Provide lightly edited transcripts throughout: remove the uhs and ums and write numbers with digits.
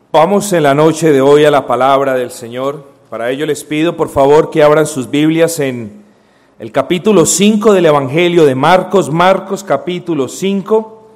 Vamos en la noche de hoy a la palabra del Señor. Para ello les pido por favor que abran sus Biblias en el capítulo 5 del Evangelio de Marcos. Marcos capítulo 5,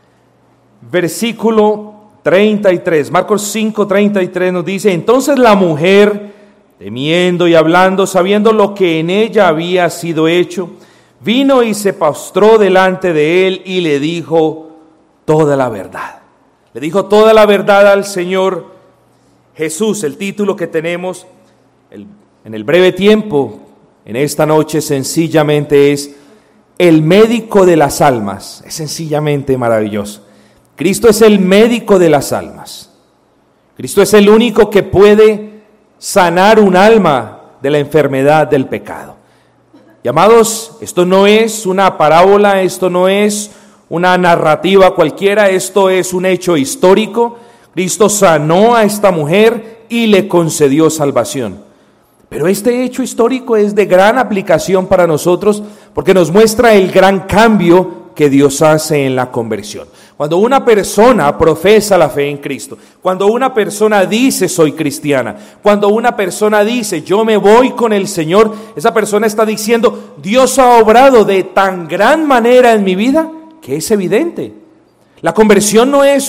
versículo 33. Marcos 5, 33 nos dice: entonces la mujer, temiendo y hablando, sabiendo lo que en ella había sido hecho, vino y se postró delante de él y le dijo toda la verdad. Le dijo toda la verdad al Señor Jesús. El título que tenemos en el breve tiempo, en esta noche, sencillamente es El médico de las almas. Es sencillamente maravilloso. Cristo es el médico de las almas. Cristo es el único que puede sanar un alma de la enfermedad del pecado. Y amados, esto no es una parábola, esto no es una narrativa cualquiera, esto es un hecho histórico. Cristo sanó a esta mujer y le concedió salvación. Pero este hecho histórico es de gran aplicación para nosotros porque nos muestra el gran cambio que Dios hace en la conversión. Cuando una persona profesa la fe en Cristo, cuando una persona dice soy cristiana, cuando una persona dice yo me voy con el Señor, esa persona está diciendo Dios ha obrado de tan gran manera en mi vida que es evidente. La conversión no es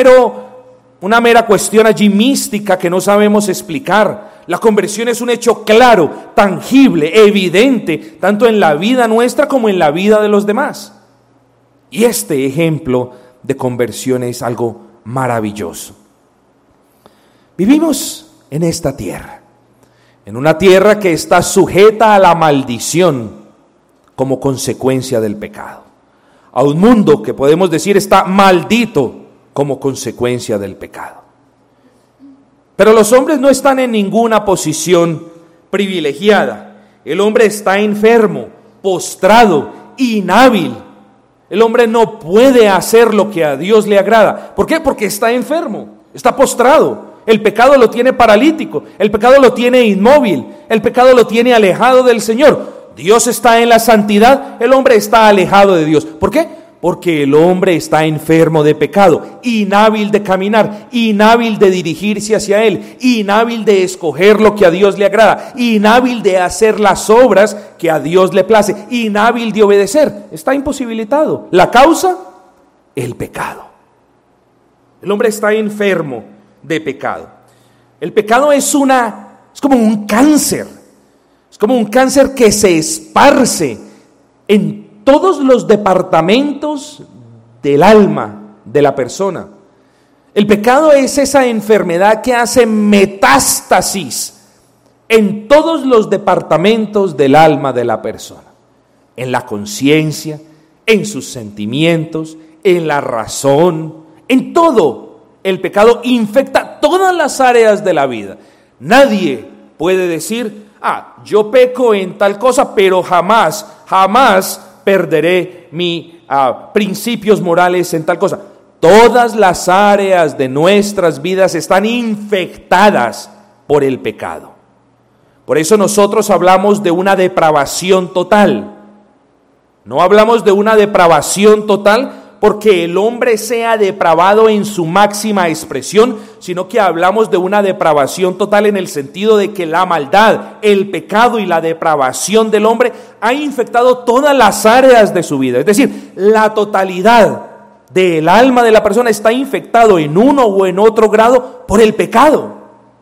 una mera cuestión allí mística que no sabemos explicar. La conversión es un hecho claro, tangible, evidente, tanto en la vida nuestra como en la vida de los demás. Y este ejemplo de conversión es algo maravilloso. Vivimos en esta tierra, en una tierra que está sujeta a la maldición como consecuencia del pecado. A un mundo que podemos decir está maldito como consecuencia del pecado. Pero los hombres no están en ninguna posición privilegiada. El hombre está enfermo, postrado, inhábil. El hombre no puede hacer lo que a Dios le agrada. ¿Por qué? Porque está enfermo, está postrado. El pecado lo tiene paralítico, el pecado lo tiene inmóvil, el pecado lo tiene alejado del Señor. Dios está en la santidad, el hombre está alejado de Dios. ¿Por qué? Porque el hombre está enfermo de pecado, inhábil de caminar, inhábil de dirigirse hacia Él, inhábil de escoger lo que a Dios le agrada, inhábil de hacer las obras que a Dios le place, inhábil de obedecer. Está imposibilitado. ¿La causa? El pecado. El hombre está enfermo de pecado. El pecado es como un cáncer. Es como un cáncer que se esparce en todos los departamentos del alma de la persona. El pecado es esa enfermedad que hace metástasis en todos los departamentos del alma de la persona. En la conciencia, en sus sentimientos, en la razón, en todo. El pecado infecta todas las áreas de la vida. Nadie puede decir: yo peco en tal cosa, pero jamás perderé mis principios morales en tal cosa. Todas las áreas de nuestras vidas están infectadas por el pecado. Por eso nosotros hablamos de una depravación total. No hablamos de una depravación total porque el hombre sea depravado en su máxima expresión, sino que hablamos de una depravación total en el sentido de que la maldad, el pecado y la depravación del hombre ha infectado todas las áreas de su vida. Es decir, la totalidad del alma de la persona está infectado en uno o en otro grado por el pecado.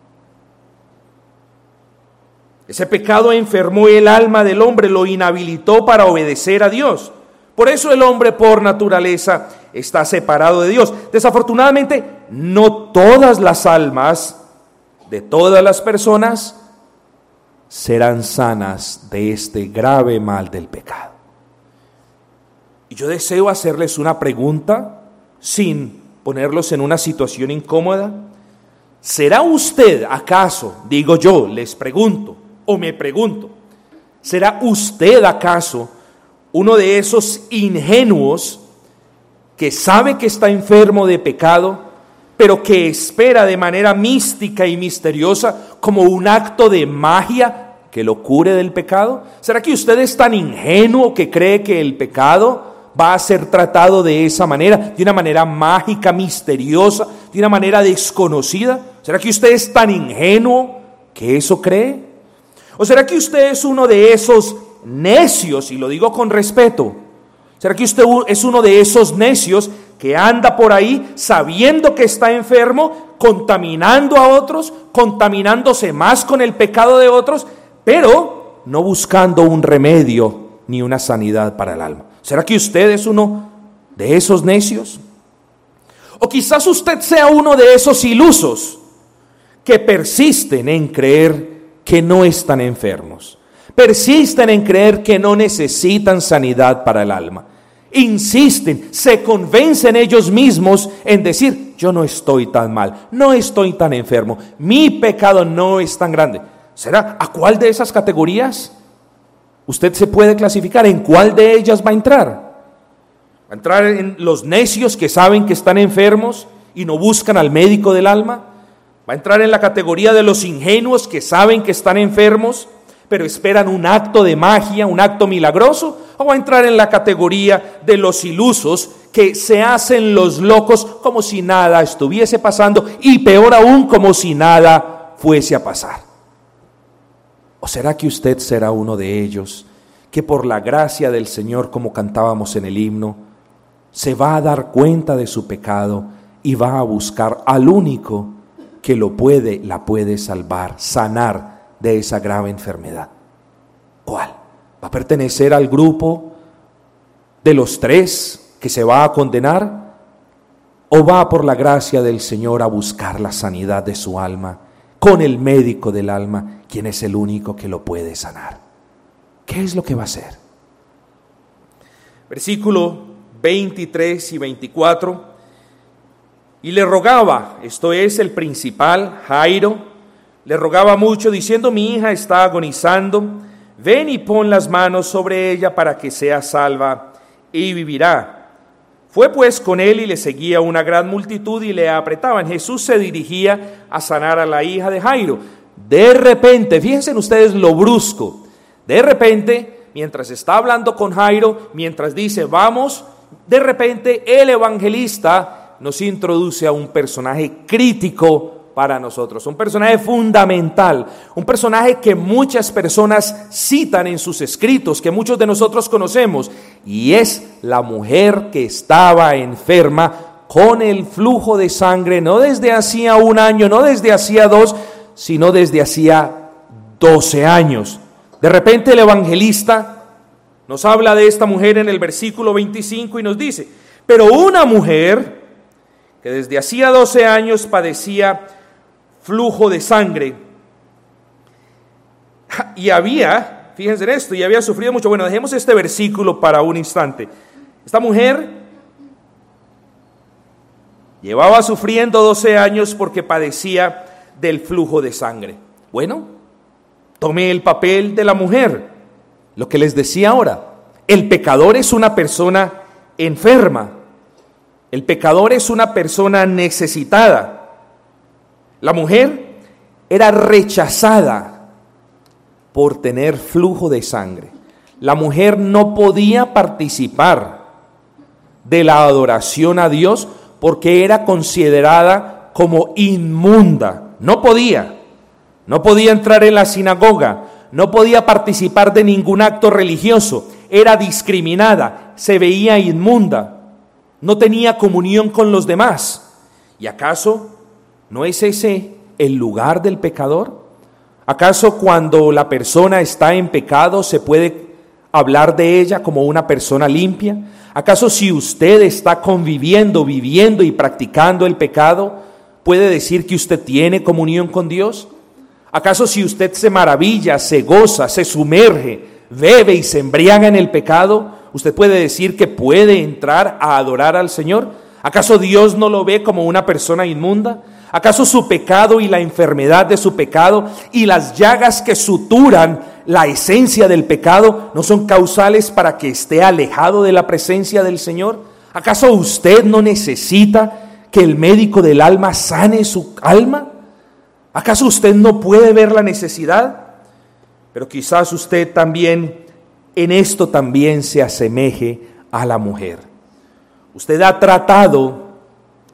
Ese pecado enfermó el alma del hombre, lo inhabilitó para obedecer a Dios. Por eso el hombre por naturaleza está separado de Dios. Desafortunadamente, no todas las almas de todas las personas serán sanas de este grave mal del pecado. Y yo deseo hacerles una pregunta sin ponerlos en una situación incómoda. ¿Será usted acaso, digo yo, les pregunto o me pregunto, ¿será usted acaso uno de esos ingenuos que sabe que está enfermo de pecado, pero que espera de manera mística y misteriosa como un acto de magia que lo cure del pecado? ¿Será que usted es tan ingenuo que cree que el pecado va a ser tratado de esa manera, de una manera mágica, misteriosa, de una manera desconocida? ¿Será que usted es tan ingenuo que eso cree? ¿O será que usted es uno de esos necios, y lo digo con respeto? ¿Será que usted es uno de esos necios que anda por ahí sabiendo que está enfermo, contaminando a otros, contaminándose más con el pecado de otros, pero no buscando un remedio ni una sanidad para el alma? ¿Será que usted es uno de esos necios? O quizás usted sea uno de esos ilusos que persisten en creer que no están enfermos, persisten en creer que no necesitan sanidad para el alma, insisten, se convencen ellos mismos en decir: yo no estoy tan mal, no estoy tan enfermo, mi pecado no es tan grande. ¿Será a cuál de esas categorías usted se puede clasificar? ¿En cuál de ellas va a entrar? ¿Va a entrar en los necios que saben que están enfermos y no buscan al médico del alma? ¿Va a entrar en la categoría de los ingenuos que saben que están enfermos, pero esperan un acto de magia, un acto milagroso? ¿O va a entrar en la categoría de los ilusos que se hacen los locos como si nada estuviese pasando, y peor aún, como si nada fuese a pasar? ¿O será que usted será uno de ellos que por la gracia del Señor, como cantábamos en el himno, se va a dar cuenta de su pecado y va a buscar al único que la puede salvar, sanar de esa grave enfermedad? ¿Cuál? ¿Va a pertenecer al grupo de los 3 que se va a condenar? ¿O va por la gracia del Señor a buscar la sanidad de su alma con el médico del alma, quien es el único que lo puede sanar? ¿Qué es lo que va a hacer? Versículo 23 y 24. Y le rogaba, esto es el principal, Jairo, le rogaba mucho diciendo: mi hija está agonizando, ven y pon las manos sobre ella para que sea salva y vivirá. Fue pues con él y le seguía una gran multitud y le apretaban. Jesús se dirigía a sanar a la hija de Jairo. De repente, fíjense ustedes lo brusco, de repente, mientras está hablando con Jairo, mientras dice vamos, de repente el evangelista nos introduce a un personaje crítico para nosotros, un personaje fundamental, un personaje que muchas personas citan en sus escritos, que muchos de nosotros conocemos, y es la mujer que estaba enferma con el flujo de sangre, no desde hacía 1 año, no desde hacía 2, sino desde hacía 12 años. De repente el evangelista nos habla de esta mujer en el versículo 25 y nos dice: pero una mujer que desde hacía 12 años padecía flujo de sangre y había, fíjense en esto, y había sufrido mucho. Bueno, dejemos este versículo para un instante. Esta mujer llevaba sufriendo 12 años porque padecía del flujo de sangre. Bueno, tome el papel de la mujer, lo que les decía ahora. El pecador es una persona enferma. El pecador es una persona necesitada. La mujer era rechazada por tener flujo de sangre. La mujer no podía participar de la adoración a Dios porque era considerada como inmunda. No podía entrar en la sinagoga, no podía participar de ningún acto religioso, era discriminada, se veía inmunda. No tenía comunión con los demás. ¿Y acaso no es ese el lugar del pecador? ¿Acaso cuando la persona está en pecado se puede hablar de ella como una persona limpia? ¿Acaso si usted está conviviendo, viviendo y practicando el pecado, puede decir que usted tiene comunión con Dios? ¿Acaso si usted se maravilla, se goza, se sumerge, bebe y se embriaga en el pecado, usted puede decir que puede entrar a adorar al Señor? ¿Acaso Dios no lo ve como una persona inmunda? ¿Acaso su pecado y la enfermedad de su pecado y las llagas que suturan la esencia del pecado no son causales para que esté alejado de la presencia del Señor? ¿Acaso usted no necesita que el médico del alma sane su alma? ¿Acaso usted no puede ver la necesidad? Pero quizás usted también en esto también se asemeje a la mujer. Usted ha tratado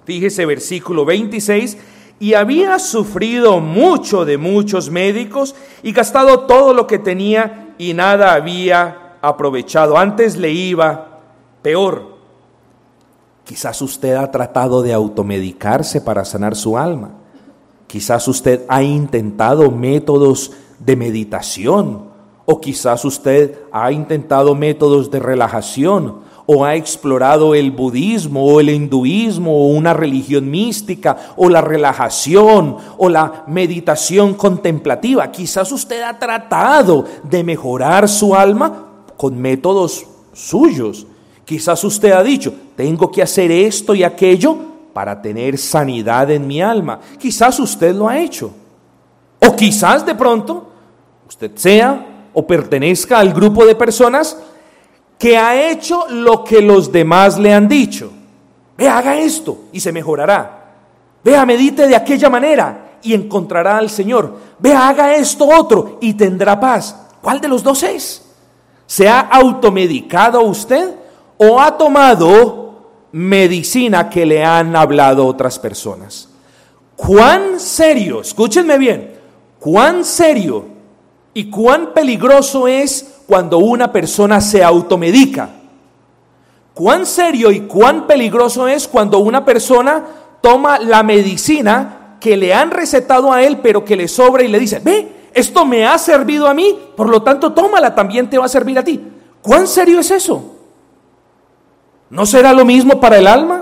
Fíjese versículo 26, y había sufrido mucho de muchos médicos y gastado todo lo que tenía y nada había aprovechado. Antes le iba peor. Quizás usted ha tratado de automedicarse para sanar su alma. Quizás usted ha intentado métodos de meditación, o quizás usted ha intentado métodos de relajación, o ha explorado el budismo o el hinduismo o una religión mística o la relajación o la meditación contemplativa. Quizás usted ha tratado de mejorar su alma con métodos suyos. Quizás usted ha dicho, tengo que hacer esto y aquello para tener sanidad en mi alma. Quizás usted lo ha hecho. O quizás de pronto usted sea o pertenezca al grupo de personas que ha hecho lo que los demás le han dicho. Vea, haga esto y se mejorará. Vea, medite de aquella manera y encontrará al Señor. Vea, haga esto otro y tendrá paz. ¿Cuál de los dos es? ¿Se ha automedicado usted o ha tomado medicina que le han hablado otras personas? ¿Cuán serio, escúchenme bien, cuán serio y cuán peligroso es cuando una persona se automedica? ¿Cuán serio y cuán peligroso es cuando una persona toma la medicina que le han recetado a él, pero que le sobra y le dice, ve, esto me ha servido a mí, por lo tanto tómala, también te va a servir a ti? ¿Cuán serio es eso? ¿No será lo mismo para el alma?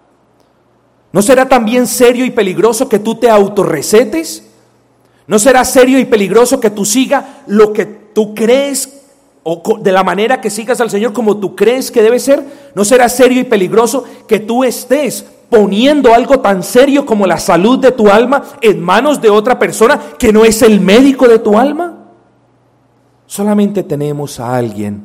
¿No será también serio y peligroso que tú te autorrecetes? ¿No será serio y peligroso que tú sigas lo que tú crees o de la manera que sigas al Señor como tú crees que debe ser? ¿No será serio y peligroso que tú estés poniendo algo tan serio como la salud de tu alma en manos de otra persona que no es el médico de tu alma? Solamente tenemos a alguien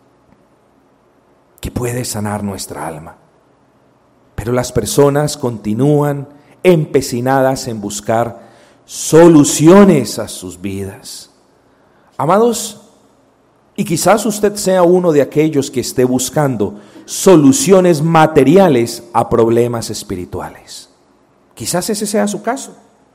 que puede sanar nuestra alma, pero las personas continúan empecinadas en buscar soluciones a sus vidas. Amados, y quizás usted sea uno de aquellos que esté buscando soluciones materiales a problemas espirituales. Quizás ese sea su caso.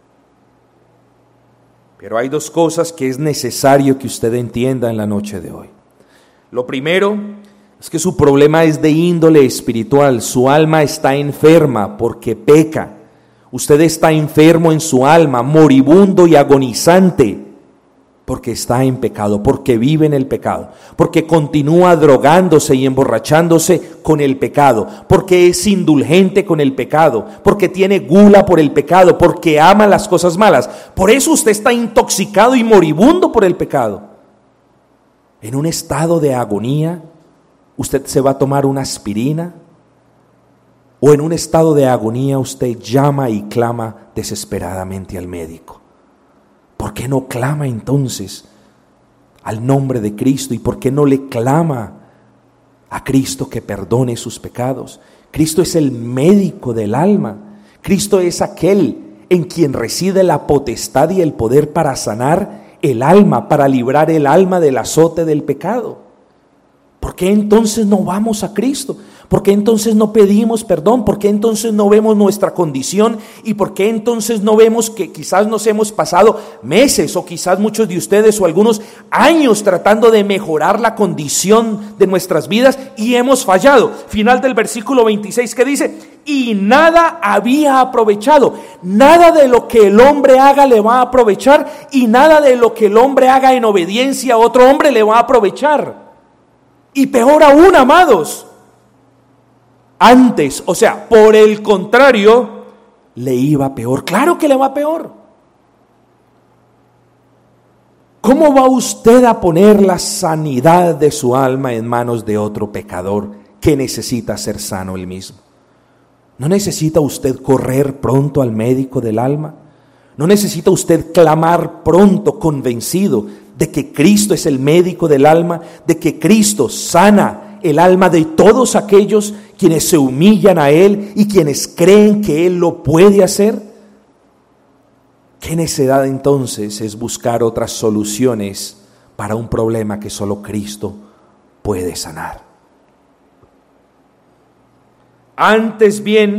Pero hay dos cosas que es necesario que usted entienda en la noche de hoy. Lo primero es que su problema es de índole espiritual. Su alma está enferma porque peca. Usted está enfermo en su alma, moribundo y agonizante, porque está en pecado, porque vive en el pecado, porque continúa drogándose y emborrachándose con el pecado, porque es indulgente con el pecado, porque tiene gula por el pecado, porque ama las cosas malas. Por eso usted está intoxicado y moribundo por el pecado. En un estado de agonía, usted se va a tomar una aspirina, o en un estado de agonía usted llama y clama desesperadamente al médico. ¿Por qué no clama entonces al nombre de Cristo? ¿Y por qué no le clama a Cristo que perdone sus pecados? Cristo es el médico del alma. Cristo es aquel en quien reside la potestad y el poder para sanar el alma, para librar el alma del azote del pecado. ¿Por qué entonces no vamos a Cristo? ¿Por qué entonces no pedimos perdón? ¿Por qué entonces no vemos nuestra condición? ¿Y por qué entonces no vemos que quizás nos hemos pasado meses o quizás muchos de ustedes o algunos años tratando de mejorar la condición de nuestras vidas y hemos fallado? Final del versículo 26 que dice, y nada había aprovechado. Nada de lo que el hombre haga le va a aprovechar y nada de lo que el hombre haga en obediencia a otro hombre le va a aprovechar. Y peor aún, amados, antes, o sea, por el contrario, le iba peor. Claro que le va peor. ¿Cómo va usted a poner la sanidad de su alma en manos de otro pecador que necesita ser sano él mismo? ¿No necesita usted correr pronto al médico del alma? ¿No necesita usted clamar pronto convencido de que Cristo es el médico del alma, de que Cristo sana el alma de todos aquellos quienes se humillan a Él y quienes creen que Él lo puede hacer? ¿Qué necedad entonces es buscar otras soluciones para un problema que solo Cristo puede sanar? Antes bien,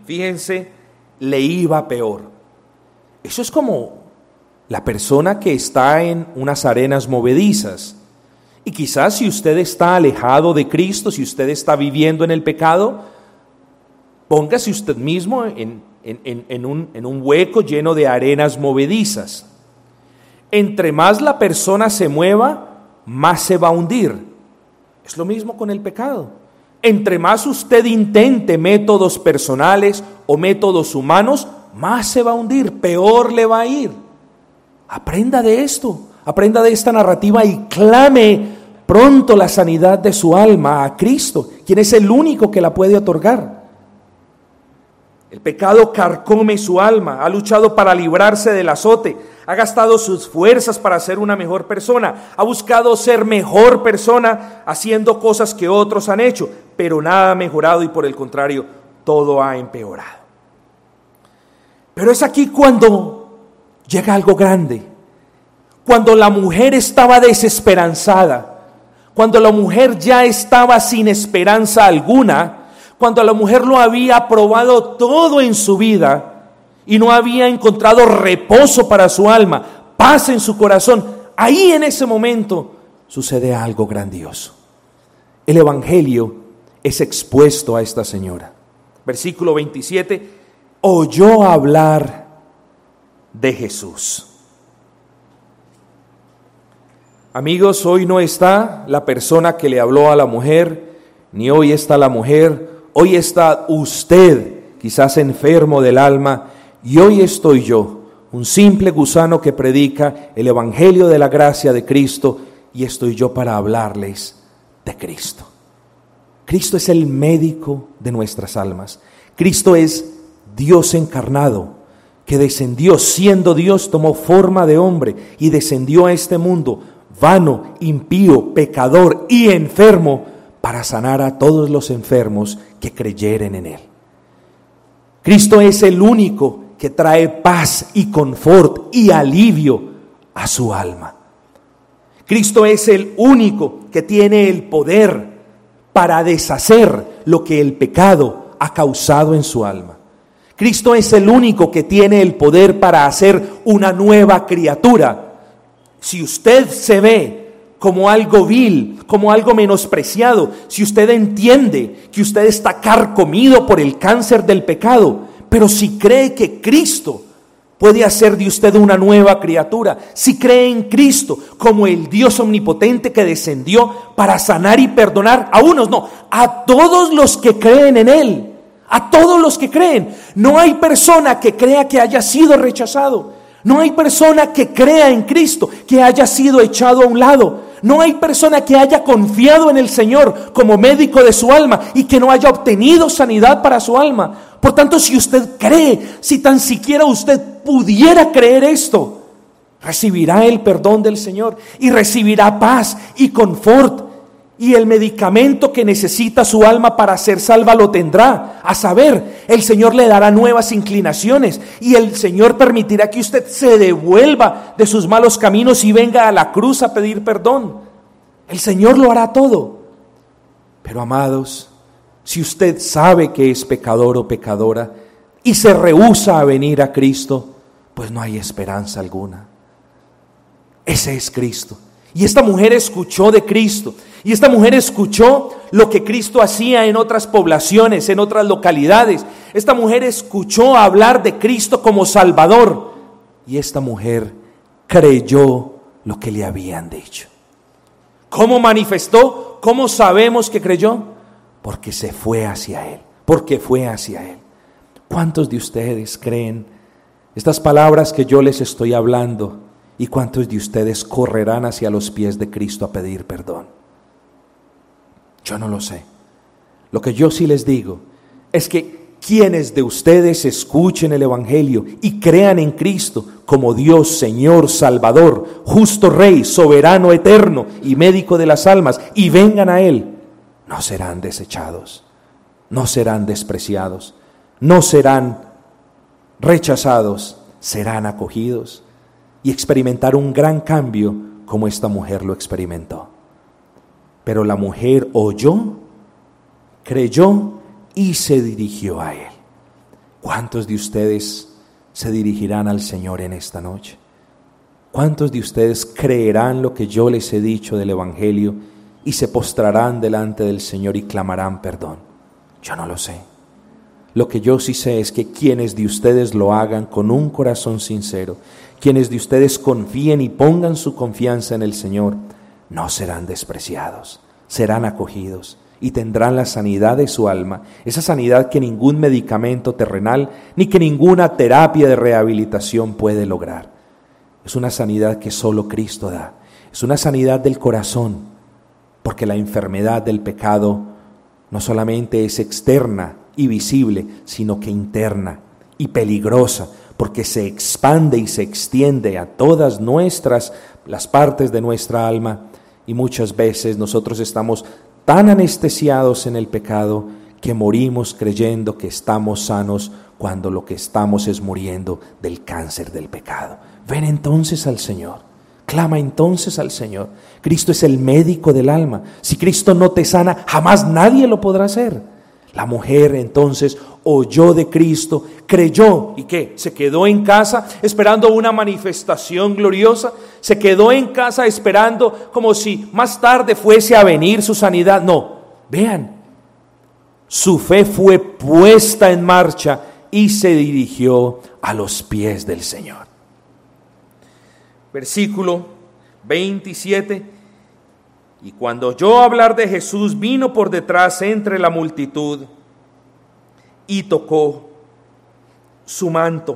fíjense, le iba peor. Eso es como la persona que está en unas arenas movedizas. Y quizás si usted está alejado de Cristo, si usted está viviendo en el pecado, póngase usted mismo en un hueco lleno de arenas movedizas. Entre más la persona se mueva, más se va a hundir. Es lo mismo con el pecado. Entre más usted intente métodos personales o métodos humanos, más se va a hundir, peor le va a ir. Aprenda de esto, aprenda de esta narrativa y clame pronto la sanidad de su alma a Cristo, quien es el único que la puede otorgar. El pecado carcome su alma, ha luchado para librarse del azote, ha gastado sus fuerzas para ser una mejor persona, ha buscado ser mejor persona haciendo cosas que otros han hecho, pero nada ha mejorado y por el contrario, todo ha empeorado. Pero es aquí cuando llega algo grande, cuando la mujer estaba desesperanzada, cuando la mujer ya estaba sin esperanza alguna, cuando la mujer lo había probado todo en su vida y no había encontrado reposo para su alma, paz en su corazón, ahí en ese momento sucede algo grandioso. El evangelio es expuesto a esta señora. Versículo 27, oyó hablar de Jesús. Amigos, hoy no está la persona que le habló a la mujer, ni hoy está la mujer. Hoy está usted, quizás enfermo del alma, y hoy estoy yo, un simple gusano que predica el evangelio de la gracia de Cristo, y estoy yo para hablarles de Cristo. Cristo es el médico de nuestras almas. Cristo es Dios encarnado, que descendió siendo Dios, tomó forma de hombre y descendió a este mundo vano, impío, pecador y enfermo, para sanar a todos los enfermos que creyeren en Él. Cristo es el único que trae paz y confort y alivio a su alma. Cristo es el único que tiene el poder para deshacer lo que el pecado ha causado en su alma. Cristo es el único que tiene el poder para hacer una nueva criatura. Si usted se ve como algo vil, como algo menospreciado, si usted entiende que usted está carcomido por el cáncer del pecado, pero si cree que Cristo puede hacer de usted una nueva criatura, si cree en Cristo como el Dios omnipotente que descendió para sanar y perdonar a unos, no, a todos los que creen en Él, a todos los que creen. No hay persona que crea que haya sido rechazado. No hay persona que crea en Cristo que haya sido echado a un lado. No hay persona que haya confiado en el Señor como médico de su alma y que no haya obtenido sanidad para su alma. Por tanto, si usted cree, si tan siquiera usted pudiera creer esto, recibirá el perdón del Señor y recibirá paz y confort. Y el medicamento que necesita su alma para ser salva lo tendrá. A saber, el Señor le dará nuevas inclinaciones y el Señor permitirá que usted se devuelva de sus malos caminos y venga a la cruz a pedir perdón. El Señor lo hará todo. Pero amados, si usted sabe que es pecador o pecadora y se rehúsa a venir a Cristo, pues no hay esperanza alguna. Ese es Cristo. Y esta mujer escuchó de Cristo. Y esta mujer escuchó lo que Cristo hacía en otras poblaciones, en otras localidades. Esta mujer escuchó hablar de Cristo como Salvador. Y esta mujer creyó lo que le habían dicho. ¿Cómo manifestó? ¿Cómo sabemos que creyó? Porque se fue hacia Él. Porque fue hacia Él. ¿Cuántos de ustedes creen estas palabras que yo les estoy hablando? ¿Y cuántos de ustedes correrán hacia los pies de Cristo a pedir perdón? Yo no lo sé. Lo que yo sí les digo es que quienes de ustedes escuchen el evangelio y crean en Cristo como Dios, Señor, Salvador, justo Rey, soberano, eterno y médico de las almas, y vengan a Él, no serán desechados, no serán despreciados, no serán rechazados, serán acogidos y experimentar un gran cambio como esta mujer lo experimentó. Pero la mujer oyó, creyó y se dirigió a Él. ¿Cuántos de ustedes se dirigirán al Señor en esta noche? ¿Cuántos de ustedes creerán lo que yo les he dicho del Evangelio y se postrarán delante del Señor y clamarán perdón? Yo no lo sé. Lo que yo sí sé es que quienes de ustedes lo hagan con un corazón sincero, quienes de ustedes confíen y pongan su confianza en el Señor, no serán despreciados, serán acogidos y tendrán la sanidad de su alma, esa sanidad que ningún medicamento terrenal ni que ninguna terapia de rehabilitación puede lograr. Es una sanidad que solo Cristo da, es una sanidad del corazón, porque la enfermedad del pecado no solamente es externa y visible, sino que interna y peligrosa, porque se expande y se extiende a todas las partes de nuestra alma, y muchas veces nosotros estamos tan anestesiados en el pecado que morimos creyendo que estamos sanos cuando lo que estamos es muriendo del cáncer del pecado. Ven entonces al Señor, clama entonces al Señor. Cristo es el médico del alma. Si Cristo no te sana, jamás nadie lo podrá hacer. La mujer entonces oyó de Cristo, creyó, ¿y qué? Se quedó en casa esperando una manifestación gloriosa, se quedó en casa esperando como si más tarde fuese a venir su sanidad. No, vean, su fe fue puesta en marcha y se dirigió a los pies del Señor. Versículo 27. Y cuando oyó hablar de Jesús, vino por detrás entre la multitud y tocó su manto.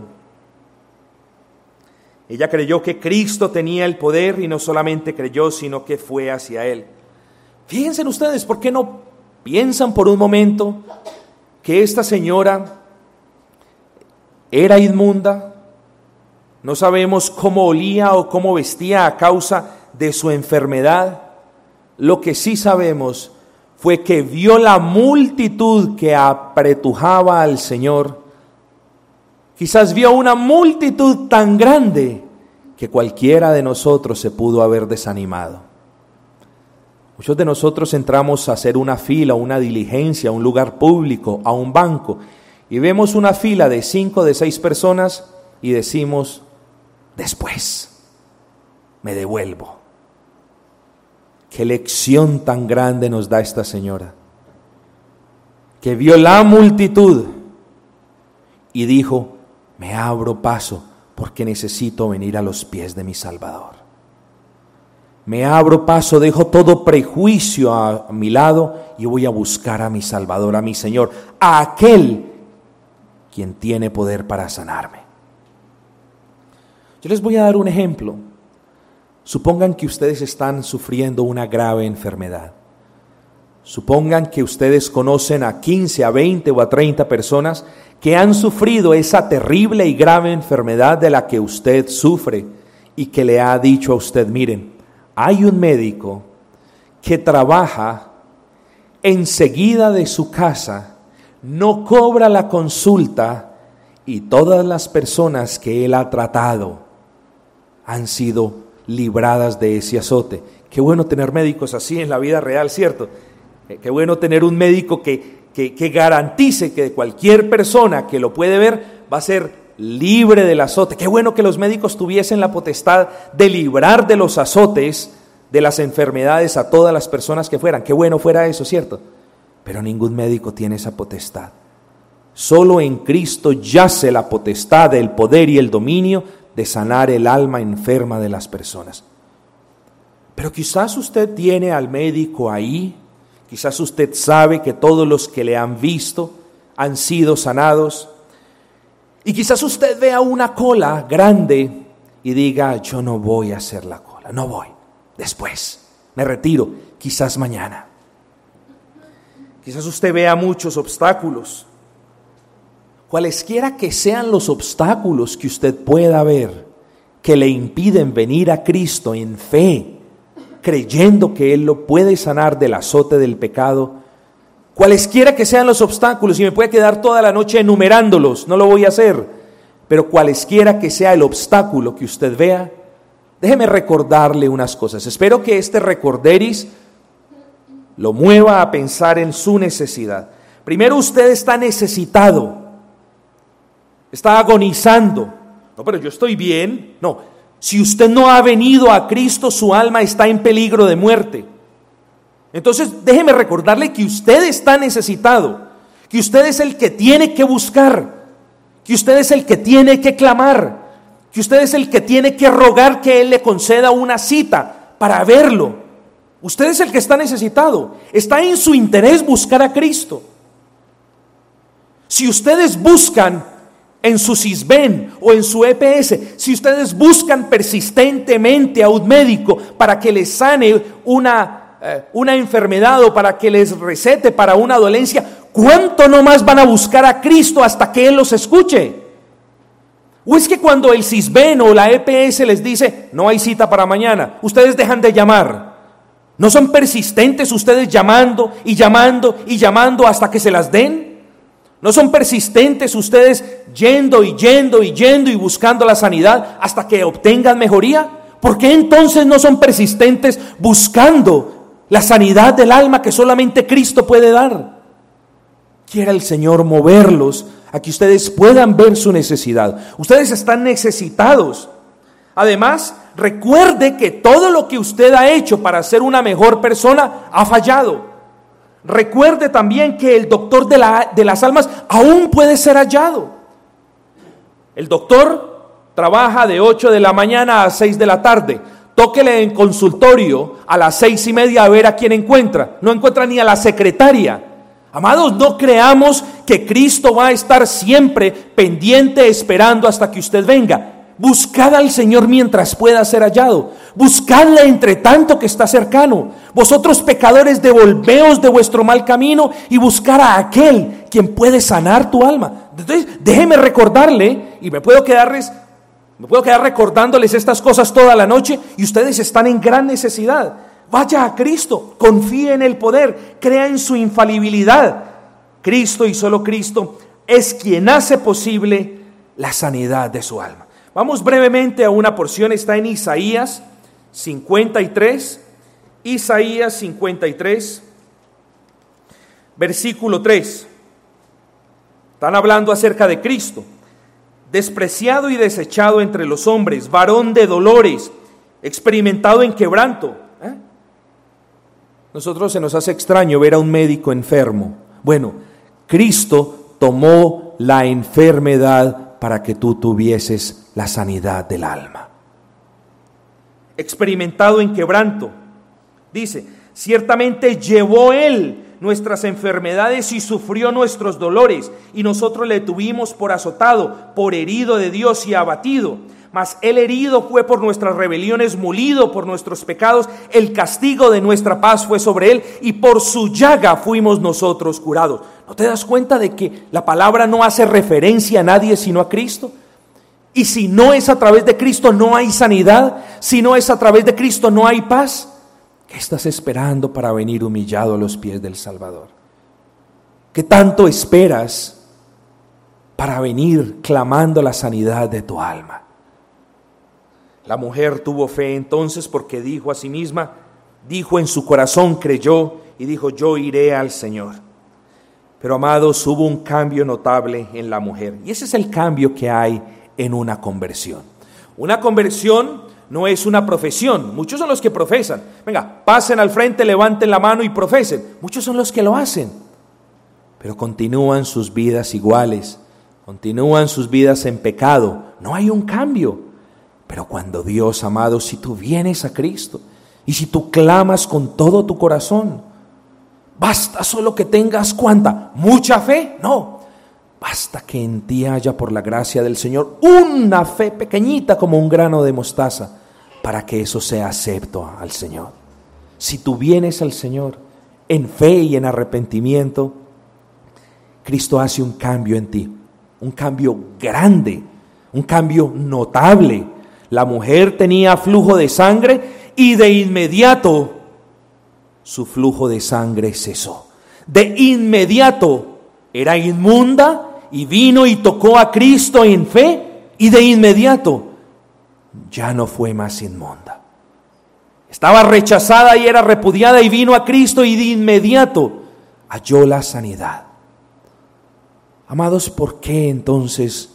Ella creyó que Cristo tenía el poder y no solamente creyó, sino que fue hacia él. Fíjense ustedes, ¿por qué no piensan por un momento que esta señora era inmunda? No sabemos cómo olía o cómo vestía a causa de su enfermedad. Lo que sí sabemos fue que vio la multitud que apretujaba al Señor. Quizás vio una multitud tan grande que cualquiera de nosotros se pudo haber desanimado. Muchos de nosotros entramos a hacer una fila, una diligencia, a un lugar público, a un banco, y vemos una fila de 5, de 6 personas y decimos, después me devuelvo. Qué lección tan grande nos da esta señora, que vio la multitud y dijo, me abro paso porque necesito venir a los pies de mi Salvador. Me abro paso, dejo todo prejuicio a mi lado y voy a buscar a mi Salvador, a mi Señor, a aquel quien tiene poder para sanarme. Yo les voy a dar un ejemplo. Supongan que ustedes están sufriendo una grave enfermedad. Supongan que ustedes conocen a 15, a 20 o a 30 personas que han sufrido esa terrible y grave enfermedad de la que usted sufre y que le ha dicho a usted, miren, hay un médico que trabaja enseguida de su casa, no cobra la consulta y todas las personas que él ha tratado han sido libradas de ese azote. Qué bueno tener médicos así en la vida real, ¿cierto? Qué bueno tener un médico que garantice que cualquier persona que lo puede ver va a ser libre del azote. Qué bueno que los médicos tuviesen la potestad de librar de los azotes, de las enfermedades a todas las personas que fueran. Qué bueno fuera eso, ¿cierto? Pero ningún médico tiene esa potestad. Solo en Cristo yace la potestad, el poder y el dominio de sanar el alma enferma de las personas. Pero quizás usted tiene al médico ahí, quizás usted sabe que todos los que le han visto han sido sanados, y quizás usted vea una cola grande y diga, yo no voy a hacer la cola, no voy, después, me retiro, quizás mañana. Quizás usted vea muchos obstáculos. Cualesquiera que sean los obstáculos que usted pueda ver, que le impiden venir a Cristo en fe, creyendo que Él lo puede sanar del azote del pecado, cualesquiera que sean los obstáculos, y me puede quedar toda la noche enumerándolos, no lo voy a hacer, pero cualesquiera que sea el obstáculo que usted vea, déjeme recordarle unas cosas. Espero que este recorderis lo mueva a pensar en su necesidad. Primero, usted está necesitado. está agonizando. No, pero yo estoy bien. No, si usted no ha venido a Cristo, su alma está en peligro de muerte. Entonces déjeme recordarle que usted está necesitado, que usted es el que tiene que buscar, que usted es el que tiene que clamar, que usted es el que tiene que rogar que Él le conceda una cita para verlo. Usted es el que está necesitado. Está en su interés buscar a Cristo. Si ustedes buscan en su Sisbén o en su EPS, si ustedes buscan persistentemente a un médico para que les sane una enfermedad o para que les recete para una dolencia, ¿cuánto no más van a buscar a Cristo hasta que Él los escuche? ¿O es que cuando el Sisbén o la EPS les dice no hay cita para mañana, ustedes dejan de llamar? ¿No son persistentes ustedes llamando y llamando y llamando hasta que se las den? ¿No son persistentes ustedes yendo y buscando la sanidad hasta que obtengan mejoría? ¿Por qué entonces no son persistentes buscando la sanidad del alma que solamente Cristo puede dar? Quiera el Señor moverlos a que ustedes puedan ver su necesidad. Ustedes están necesitados. Además, recuerde que todo lo que usted ha hecho para ser una mejor persona ha fallado. Recuerde también que el doctor de las almas aún puede ser hallado. El doctor trabaja de 8 de la mañana a 6 de la tarde. Tóquele en consultorio a las 6:30 a ver a quién encuentra. No encuentra ni a la secretaria. Amados, no creamos que Cristo va a estar siempre pendiente esperando hasta que usted venga. Buscad al Señor mientras pueda ser hallado. Buscadle entre tanto que está cercano. Vosotros pecadores, devolveos de vuestro mal camino y buscar a aquel quien puede sanar tu alma. Entonces, déjeme recordarle, y me puedo quedar recordándoles estas cosas toda la noche, y ustedes están en gran necesidad. Vaya a Cristo, confíe en el poder, crea en su infalibilidad. Cristo y solo Cristo es quien hace posible la sanidad de su alma. Vamos brevemente a una porción, está en Isaías 53, Isaías 53, versículo 3. Están hablando acerca de Cristo. Despreciado y desechado entre los hombres, varón de dolores, experimentado en quebranto. Nosotros se nos hace extraño ver a un médico enfermo. Bueno, Cristo tomó la enfermedad para que tú tuvieses la sanidad del alma. Experimentado en quebranto. Dice, ciertamente llevó Él nuestras enfermedades y sufrió nuestros dolores, y nosotros le tuvimos por azotado, por herido de Dios y abatido. Mas Él herido fue por nuestras rebeliones, molido por nuestros pecados, el castigo de nuestra paz fue sobre Él, y por su llaga fuimos nosotros curados. ¿No te das cuenta de que la palabra no hace referencia a nadie sino a Cristo? Y si no es a través de Cristo no hay sanidad, si no es a través de Cristo no hay paz. ¿Qué estás esperando para venir humillado a los pies del Salvador? ¿Qué tanto esperas para venir clamando la sanidad de tu alma? La mujer tuvo fe entonces porque dijo a sí misma, dijo en su corazón, creyó y dijo, yo iré al Señor. Pero amados, hubo un cambio notable en la mujer, y ese es el cambio que hay en una conversión. Una conversión no es una profesión. Muchos son los que profesan. Venga, pasen al frente, levanten la mano y profesen. Muchos son los que lo hacen, pero continúan sus vidas iguales, continúan sus vidas en pecado. No hay un cambio. Pero cuando Dios, amado, si tú vienes a Cristo y si tú clamas con todo tu corazón, basta solo que tengas ¿cuánta? ¿Mucha fe? No, basta que en ti haya por la gracia del Señor una fe pequeñita como un grano de mostaza para que eso sea acepto al Señor. Si tú vienes al Señor en fe y en arrepentimiento, Cristo hace un cambio en ti, un cambio grande, un cambio notable. La mujer tenía flujo de sangre y de inmediato su flujo de sangre cesó. De inmediato era inmunda y vino y tocó a Cristo en fe y de inmediato ya no fue más inmunda. Estaba rechazada y era repudiada y vino a Cristo y de inmediato halló la sanidad. Amados, ¿por qué entonces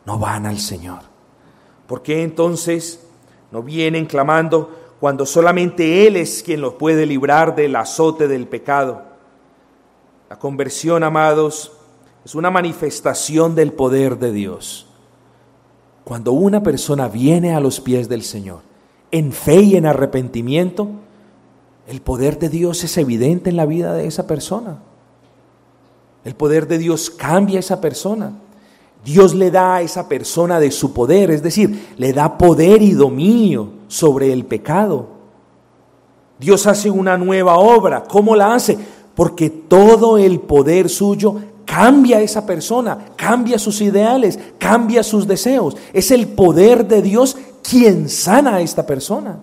no van al Señor? ¿Por qué entonces no vienen clamando cuando solamente Él es quien los puede librar del azote del pecado? La conversión, amados, es una manifestación del poder de Dios. Cuando una persona viene a los pies del Señor, en fe y en arrepentimiento, el poder de Dios es evidente en la vida de esa persona. El poder de Dios cambia a esa persona. Dios le da a esa persona de su poder, es decir, le da poder y dominio sobre el pecado. Dios hace una nueva obra. ¿Cómo la hace? Porque todo el poder suyo cambia a esa persona, cambia sus ideales, cambia sus deseos. Es el poder de Dios quien sana a esta persona.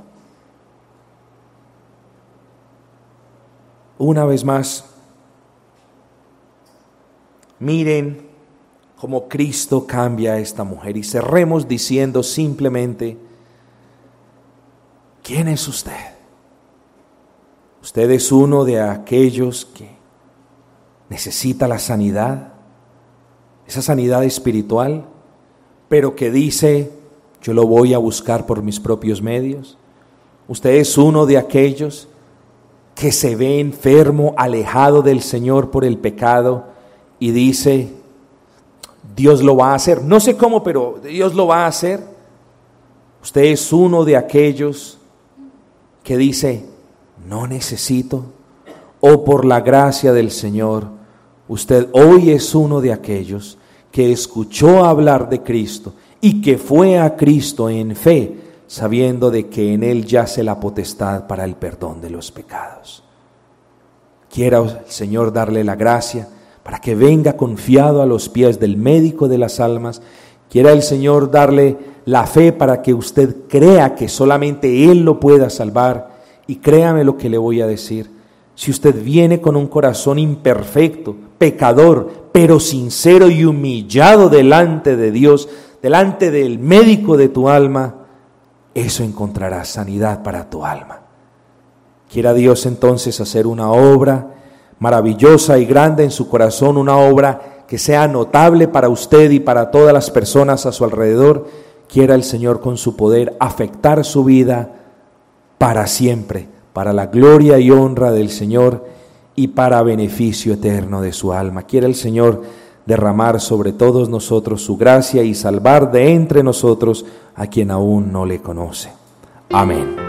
Una vez más, miren cómo Cristo cambia a esta mujer. Y cerremos diciendo simplemente, ¿quién es usted? Usted es uno de aquellos que necesita la sanidad, esa sanidad espiritual, pero que dice, yo lo voy a buscar por mis propios medios. Usted es uno de aquellos que se ve enfermo, alejado del Señor por el pecado y dice, Dios lo va a hacer. No sé cómo, pero Dios lo va a hacer. Usted es uno de aquellos que dice, no necesito, o por la gracia del Señor. Usted hoy es uno de aquellos que escuchó hablar de Cristo y que fue a Cristo en fe, sabiendo de que en Él yace la potestad para el perdón de los pecados. Quiera el Señor darle la gracia para que venga confiado a los pies del médico de las almas. Quiera el Señor darle la fe para que usted crea que solamente Él lo pueda salvar. Y créame lo que le voy a decir. Si usted viene con un corazón imperfecto, pecador, pero sincero y humillado delante de Dios, delante del médico de tu alma, eso encontrará sanidad para tu alma. Quiera Dios entonces hacer una obra maravillosa y grande en su corazón, una obra que sea notable para usted y para todas las personas a su alrededor. Quiera el Señor con su poder afectar su vida para siempre, para la gloria y honra del Señor y para beneficio eterno de su alma. Quiera el Señor derramar sobre todos nosotros su gracia y salvar de entre nosotros a quien aún no le conoce. Amén.